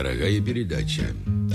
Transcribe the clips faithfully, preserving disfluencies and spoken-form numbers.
Дорогая передача.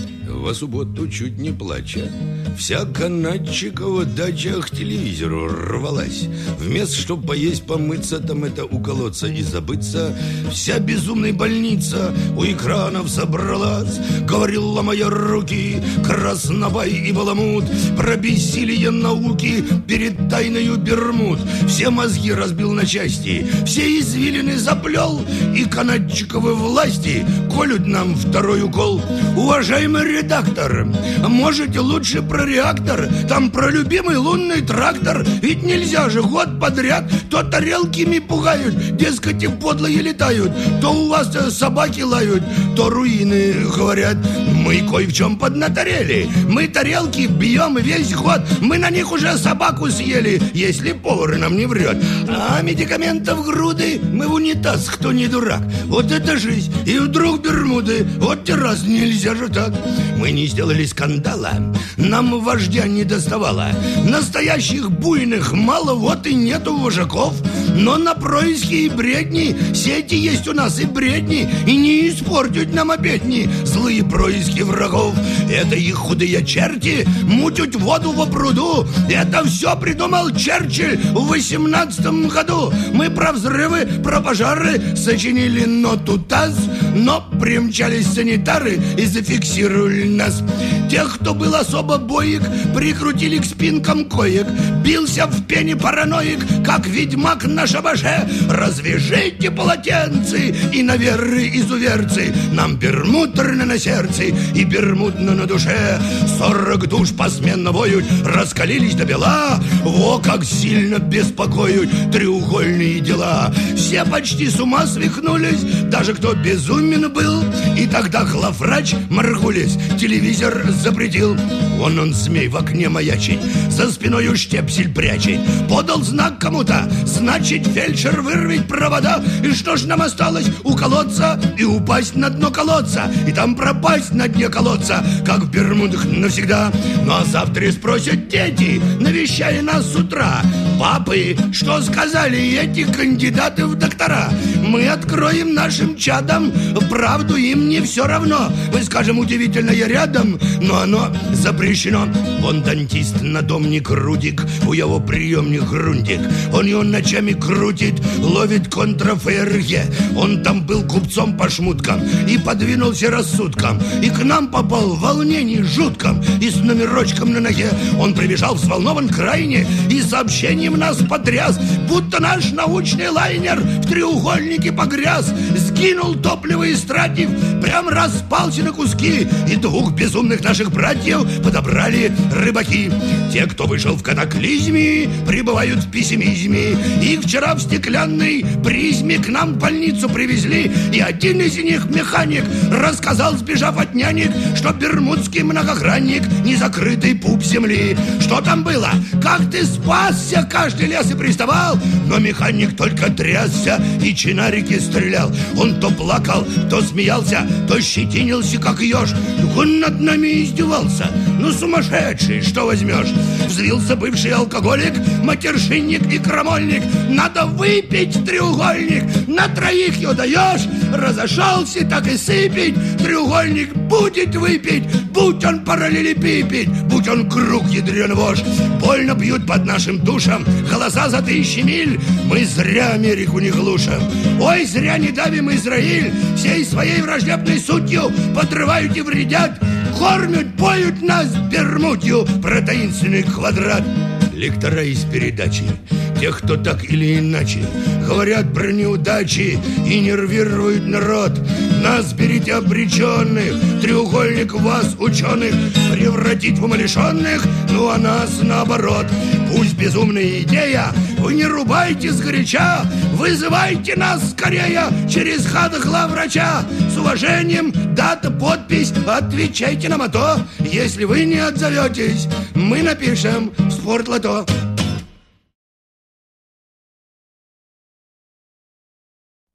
В субботу, чуть не плача, вся Канадчикова дача к телевизору рвалась. Вместо, чтоб поесть, помыться, там это уколоться и забыться, вся безумная больница у экранов собралась. Говорила моя руки, Краснобай и Баламут, про бессилие науки перед тайною Бермуд. Все мозги разбил на части, все извилины заплел, и канадчиковы власти колют нам второй укол. Уважаемый редактор, можете лучше про реактор, там про любимый лунный трактор. Ведь нельзя же год подряд то тарелками пугают, дескать, и подлые летают, то у вас собаки лают, то руины говорят. Мы кое в чем поднаторели, мы тарелки бьем весь год, мы на них уже собаку съели, если повар нам не врет. А медикаментов груды, мы в унитаз, кто не дурак. Вот это жизнь, и вдруг Бермуды, вот те раз, нельзя же так. Мы не сделали скандала, нам вождя не доставало. Настоящих буйных мало, вот и нету вожаков. Но на происки и бредни сети есть у нас и бредни, и не испортят нам обедни злые происки врагов. Это их худые черти мутят воду во пруду. Это все придумал Черчилль в восемнадцатом году. Мы про взрывы, про пожары сочинили ноту ТАСС, но примчались санитары и зафиксировали нас. Тех, кто был особо боек, прикрутили к спинкам коек. Бился в пене параноик, как ведьмак на шабаше. Развяжите полотенцы, иноверы, изуверцы, нам бермудно на сердце и бермудно на душе. Сорок душ посменно воют, раскалились до бела. Во, как сильно беспокоят треугольные дела. Все почти с ума свихнулись, даже кто безумен был. И тогда главврач Маргулис телевизор запретил. Вон он, змей, в окне маячить, за спиною штепсель прячет. Подал знак кому-то, значит, фельдшер вырвет провода. И что ж нам осталось? Уколоться и упасть на дно колодца, и там пропасть на дне колодца, как в Бермудах навсегда. Ну а завтра спросят дети, навещая нас с утра: папы, что сказали эти кандидаты в доктора? Мы откроем нашим чадам, правду им не все равно. Мы скажем: удивительно, я рядом, но оно запрещено. Вон дантист надомник Рудик, у его приемник Грундик. Он его ночами крутит, ловит контра-ФРГ. Он там был купцом по шмуткам и подвинулся рассудком, и к нам попал в волнении жутком и с номерочком на ноге. Он прибежал взволнован крайне и сообщением нас потряс, будто наш научный лайнер в треугольнике погряз. Сгинул топливо истратив, прям распался на куски, и двух безумных наших братьев подобрали рыбаки. Те, кто вышел в катаклизме, пребывают в пессимизме. Их вчера в стеклянной призме к нам в больницу привезли, и один из них, механик, рассказал, сбежав от нянек, что бермудский многогранник — незакрытый пуп земли. Что там было? Как ты спасся? Каждый лес и приставал. Но механик только трясся и чинарики стрелял. Он то плакал, то смеялся, то щетинился, как еж. Он над нами издевался. Ну, сумасшедший, что возьмешь? Взвился бывший алкоголик, матершинник и крамольник. Надо выпить треугольник, на троих ее даешь. Разошелся, так и сыпить. Треугольник будет выпить, будь он параллелепипед, будь он круг ядрен вож. Больно бьют под нашим душам голоса за тысячи миль. Мы зря Америку не глушим. Ой, зря не давим Израиль. Всей своей враждебной сутью подрывают и вредят. Кормят, поют нас Бермудью про таинственный квадрат. Лектора из передачи, тех, кто так или иначе говорят про неудачи и нервируют народ. Нас берите обреченных, треугольник вас, ученых, превратить в умалишенных, ну а нас наоборот. Пусть безумная идея, вы не рубайте сгоряча, вызывайте нас скорее через хат главврача. С уважением, дата, подпись, отвечайте нам, а то, если вы не отзоветесь, мы напишем в Спортлото.